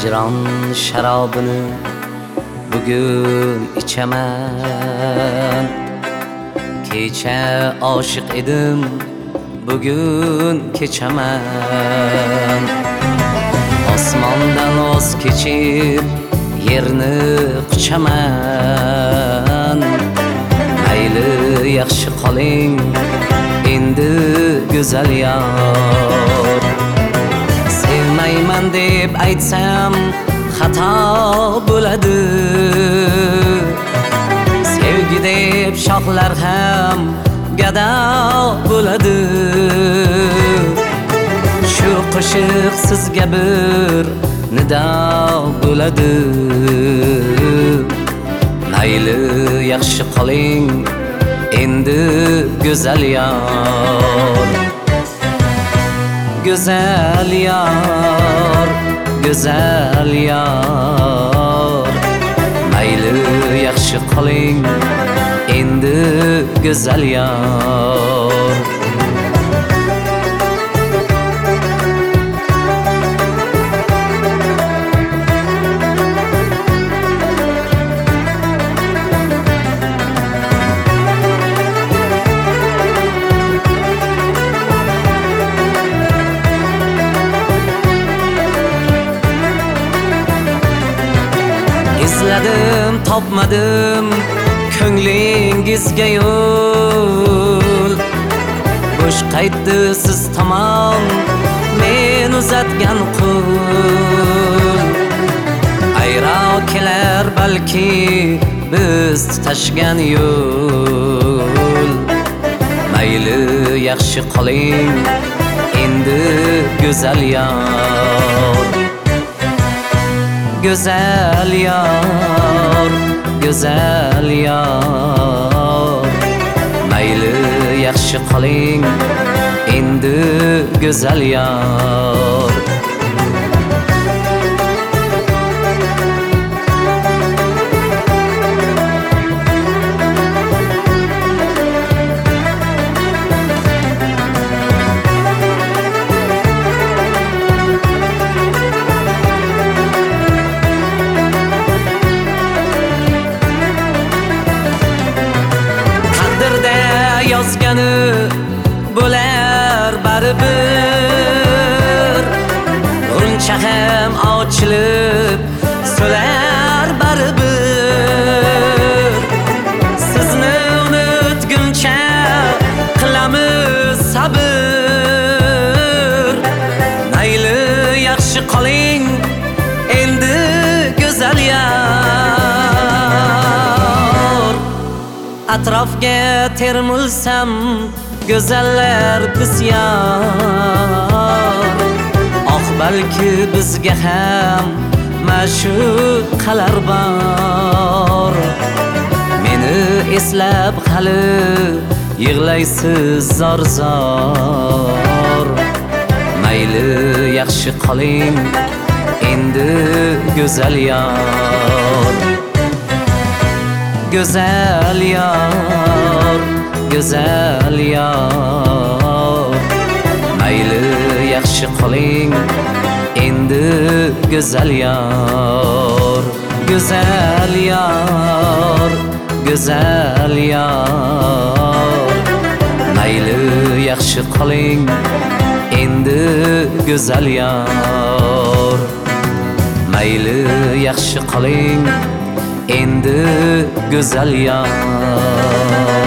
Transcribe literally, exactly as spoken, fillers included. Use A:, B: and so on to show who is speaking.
A: hicron sharobini bugun ichaman. Kecha oshiq edim, bugun kechaman. Osmondan voz kechib yerni quchaman. Mayli yaxshi qoling endi go'zal yor. Sevmayman deb aytsam xato bo'ladi. Sevgi deb shoxlar ham gado bo'ladi. Shu qo'shiq sizga bir nido bo'ladi. Mayli yaxshi qoling endi go'zal yor. Güzel yar, güzel yar. Mayli yaxshi qoling endi go'zal yar. İzledim, topmadım ko'nglingizga yo'l. Bo'sh qaytdi siz tomon men uzatgan qo'l. Ayro kelar balki biz tutashgan yo'l. Mayli yaxshi qoling endi go'zal yor. Güzel yar, güzel yar. Mayli yaxshi qoling endi go'zal yar. Yozgani bo'lar baribir. Uncha ham ochilib so'lar baribir. Sizni unutguncha qilamiz sabr. Mayli yaxshi qoling endi go'zal yor. Atrofga termulsam go'zallar bisyor. Oh balki bizga ham ma'shuqalar bor. Meni eslab hali yig'laysiz zor zor. Mayli yaxshi qoling endi go'zal yor. Güzel yar, güzel yar. Mayli yaxshi qoling endi go'zal yar. Güzel yar, güzel yar. Mayli yaxshi qoling endi go'zal yar. Mayli yaxshi qoling endi go'zal yar.